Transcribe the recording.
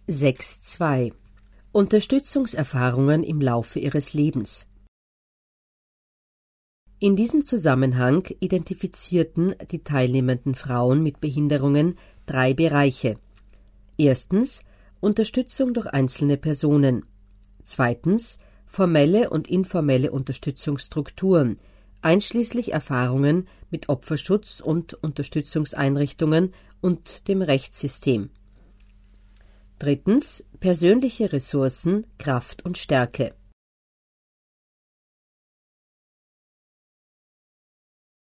6.2 Unterstützungserfahrungen im Laufe ihres Lebens. In diesem Zusammenhang identifizierten die teilnehmenden Frauen mit Behinderungen 3 Bereiche. Erstens Unterstützung durch einzelne Personen. Zweitens formelle und informelle Unterstützungsstrukturen, einschließlich Erfahrungen mit Opferschutz und Unterstützungseinrichtungen und dem Rechtssystem. Drittens persönliche Ressourcen, Kraft und Stärke.